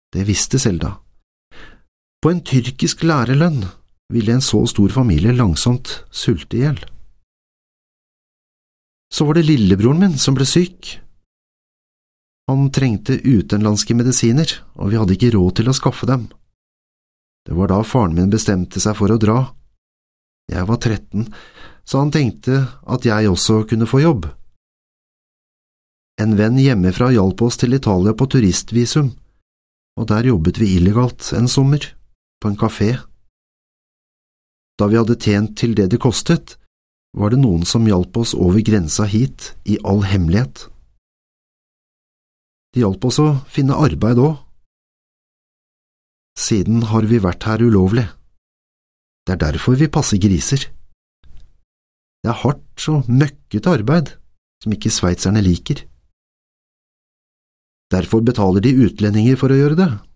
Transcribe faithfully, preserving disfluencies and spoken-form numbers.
Det visste Selda. På en tyrkisk lærerlønn ville en så stor familie langsomt sulte ihjel. Så var det lillebroren min som ble syk. Han trengte utenlandske medisiner, og vi hadde ikke råd til å skaffe dem. Det var da faren min bestemte seg for å dra. Jeg var tretten, så han tenkte at jeg også kunne få jobb. En venn hjemmefra hjalp oss til Italia på turistvisum, og der jobbet vi illegalt en sommer, på en kafé. Da vi hadde tjent til det det kostet, var det noen som hjalp oss over grensa hit i all hemmelighet. De hjalp oss å finne arbeid også. Siden har vi vært her ulovlig. Det er derfor vi passer griser. Det er hardt og møkkete arbeid, som ikke sveitserne liker. Derfor betaler de utlendinger for å gjøre det.